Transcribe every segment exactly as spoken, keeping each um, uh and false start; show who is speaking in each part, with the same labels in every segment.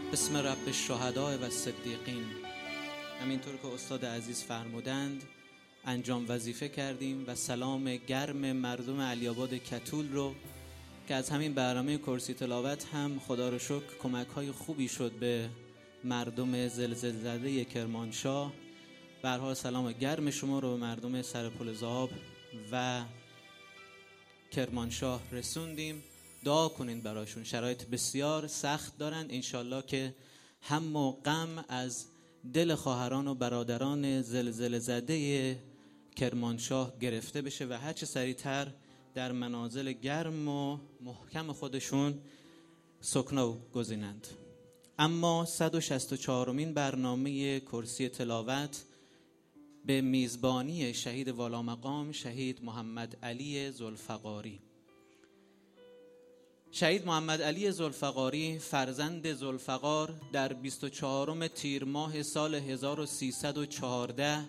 Speaker 1: بسم رب الشهداء و صدیقین. همینطور که استاد عزیز فرمودند انجام وظیفه کردیم و سلام گرم مردم علی‌آباد کتول رو که از همین برنامه کرسی تلاوت هم خدا رو شکر کمک‌های خوبی شد به مردم زلزله زده کرمانشاه. به هر حال سلام گرم شما رو به مردم سرپل ذاب و کرمانشاه رسوندیم. دعا کنین براشون، شرایط بسیار سخت دارن. انشالله که هم و غم از دل خواهران و برادران زلزله زده کرمانشاه گرفته بشه و هرچه سریعتر در منازل گرم و محکم خودشون سکنا گزینند. اما صد و شصت و چهارمین برنامه کرسی تلاوت به میزبانی شهید والامقام شهید محمد علی ذوالفقاری. شهید محمد علی ذوالفقاری فرزند ذوالفقار در بیست و چهارم تیر ماه سال هزار و سیصد و چهارده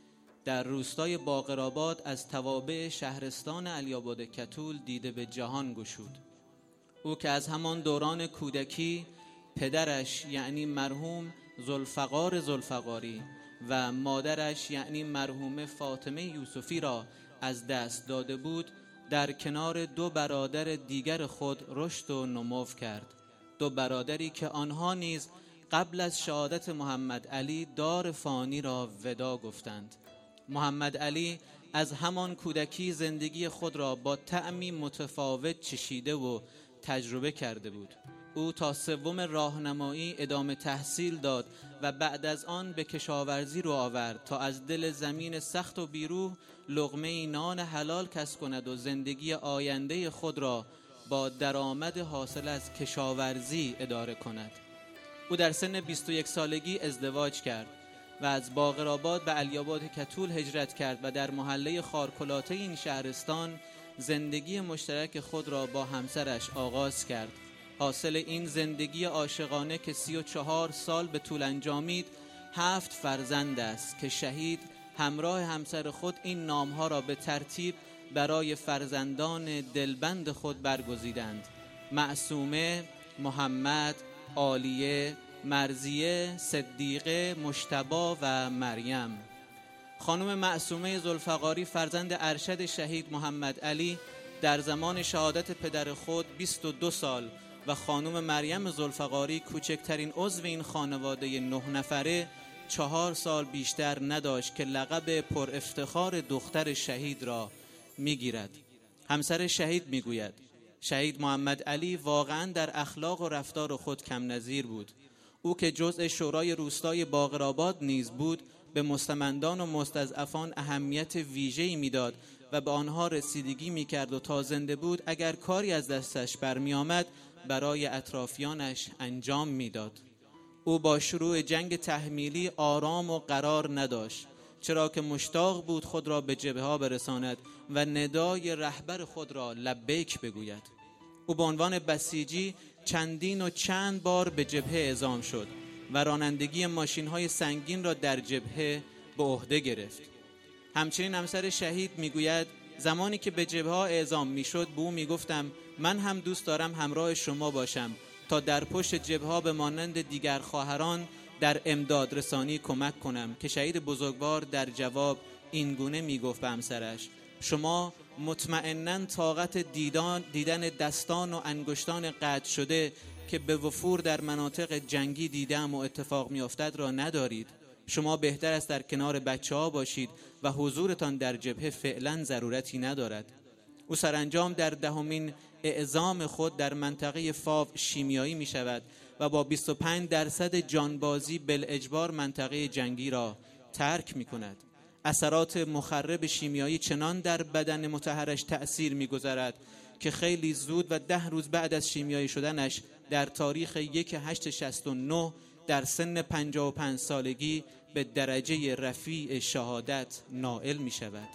Speaker 1: در روستای باقرآباد از توابع شهرستان علی‌آباد کتول دیده به جهان گشود. او که از همان دوران کودکی پدرش یعنی مرحوم ذوالفقار ذوالفقاری و مادرش یعنی مرحومه فاطمه یوسفی را از دست داده بود، در کنار دو برادر دیگر خود رشد و نمو کرد. دو برادری که آنها نیز قبل از شهادت محمد علی دار فانی را ودا گفتند. محمد علی از همان کودکی زندگی خود را با طعمی متفاوت چشیده و تجربه کرده بود. او تا سوم راهنمایی ادامه تحصیل داد و بعد از آن به کشاورزی رو آورد تا از دل زمین سخت و بیروح لقمه نان حلال کسب کند و زندگی آینده خود را با درآمد حاصل از کشاورزی اداره کند. او در سن بیست و یک سالگی ازدواج کرد و از باقرآباد به علی‌آباد کتول هجرت کرد و در محله خارکلاته این شهرستان زندگی مشترک خود را با همسرش آغاز کرد. حاصل این زندگی عاشقانه که سی و چهار سال به طول انجامید هفت فرزند است که شهید همراه همسر خود این نامها را به ترتیب برای فرزندان دلبند خود برگزیدند: معصومه، محمد، عالیه، مرضیه، صدیقه، مجتبی و مریم. خانم معصومه ذوالفقاری فرزند ارشد شهید محمد علی در زمان شهادت پدر خود بیست و دو سال و خانم مریم ذوالفقاری کوچکترین عضو این خانواده نه نفره چهار سال بیشتر نداشت که لقب پر افتخار دختر شهید را میگیرد. همسر شهید میگوید شهید محمد علی واقعا در اخلاق و رفتار خود کم نظیر بود. او که جزء شورای روستای باقرآباد نیز بود به مستمندان و مستضعفان اهمیت ویژه‌ای میداد و به آنها رسیدگی میکرد و تا زنده بود اگر کاری از دستش برمی آمد برای اطرافیانش انجام میداد. او با شروع جنگ تحمیلی آرام و قرار نداشت، چرا که مشتاق بود خود را به جبهه ها برساند و ندای رهبر خود را لبیک بگوید. او به عنوان بسیجی چندین و چند بار به جبهه اعزام شد و رانندگی ماشین های سنگین را در جبهه به عهده گرفت. همچنین همسر شهید میگوید زمانی که به جبهه ها اعزام میشد به او میگفتم من هم دوست دارم همراه شما باشم تا در پشت جبهه ها به مانند دیگر خواهران در امداد رسانی کمک کنم، که شهید بزرگوار در جواب این گونه میگفت به همسرش شما مطمئناً طاقت دیدن دیدن دستان و انگشتان قطع شده که به وفور در مناطق جنگی دیدم و اتفاق میافتد را ندارید. شما بهتر است در کنار بچه ها باشید و حضورتان در جبهه فعلا ضرورتی ندارد. او سرانجام در دهمین اعزام خود در منطقه فاو شیمیایی می شود و با بیست و پنج درصد جانبازی بالاجبار منطقه جنگی را ترک می کند. اثرات مخرب شیمیایی چنان در بدن مطهرش تأثیر می گذارد که خیلی زود و ده روز بعد از شیمیایی شدنش در تاریخ یک هشت شصت و نه در سن پنجاه و پنج سالگی به درجه رفیع شهادت نائل می شود.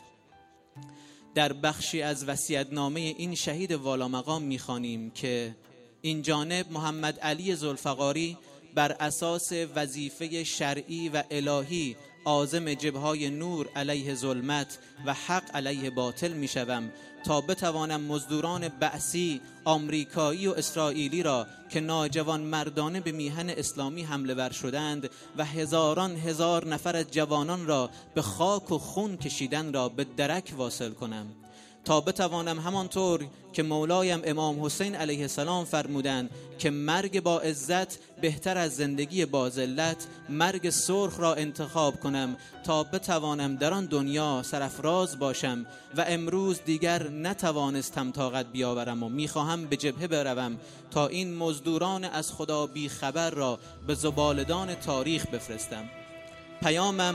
Speaker 1: در بخشی از وصیت‌نامه این شهید والامقام می خوانیم که این جانب محمد علی ذوالفقاری بر اساس وظیفه شرعی و الهی عازم جبههای نور علیه ظلمت و حق علیه باطل می شوم تا بتوانم مزدوران بعثی آمریکایی و اسرائیلی را که ناجوان مردانه به میهن اسلامی حمله ور شدند و هزاران هزار نفر از جوانان را به خاک و خون کشیدن را به درک واصل کنم، تا بتوانم همانطور که مولایم امام حسین علیه السلام فرمودند که مرگ با عزت بهتر از زندگی با ذلت، مرگ سرخ را انتخاب کنم تا بتوانم در آن دنیا سرافراز باشم و امروز دیگر نتوانستم طاقت بیاورم و میخواهم به جبهه بروم تا این مزدوران از خدا بی خبر را به زبالدان تاریخ بفرستم. پیامم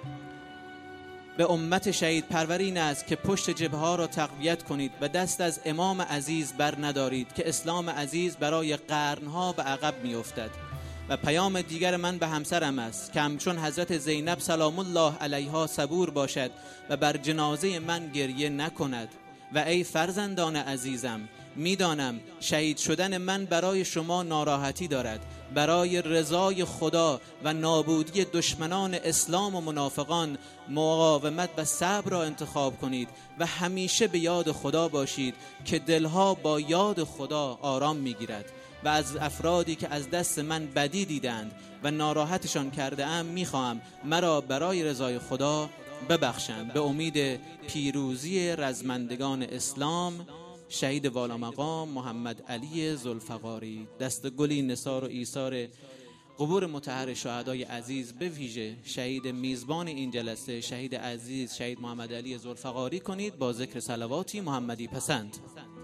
Speaker 1: به امت شهید پرورین است که پشت جبهه ها را تقویت کنید و دست از امام عزیز بر ندارید که اسلام عزیز برای قرنها به عقب می افتد. و پیام دیگر من به همسرم است که همچون حضرت زینب سلام الله علیها صبور باشد و بر جنازه من گریه نکند. و ای فرزندان عزیزم، میدانم شهید شدن من برای شما ناراحتی دارد، برای رضای خدا و نابودی دشمنان اسلام و منافقان مقاومت و صبر را انتخاب کنید و همیشه به یاد خدا باشید که دلها با یاد خدا آرام میگیرد. و از افرادی که از دست من بدی دیدند و ناراحتشان کرده ام میخواهم مرا برای رضای خدا ببخشند. به امید پیروزی رزمندگان اسلام، شهید والا مقام محمد علی ذوالفقاری. دست گلی نثار و ایثار قبور مطهر شهدای عزیز، به ویژه شهید میزبان این جلسه شهید عزیز شهید محمد علی ذوالفقاری کنید با ذکر صلواتی محمدی پسند.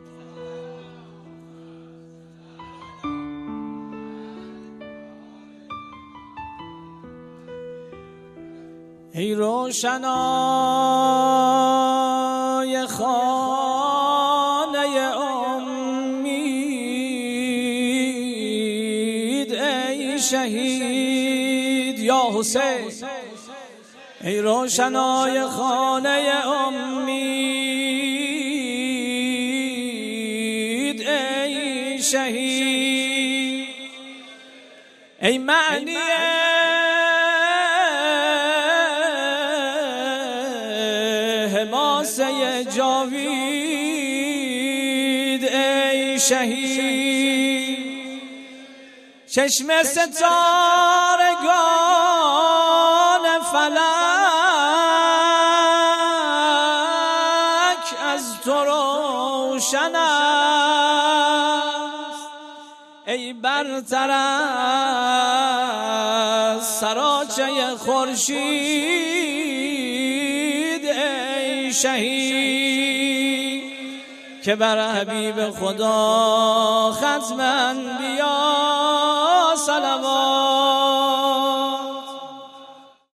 Speaker 2: ای روشنای خانه امید، ای شهید یا حسین، ای روشنای خانه امید، ای شهید، ای معنی حماسه جاوید، ای شهید، چشم ستارگان فلک از تو روشن است، ای برتر از سراچه خورشید، ای شهید که بر حبیب خدا ختم انبیا صلوات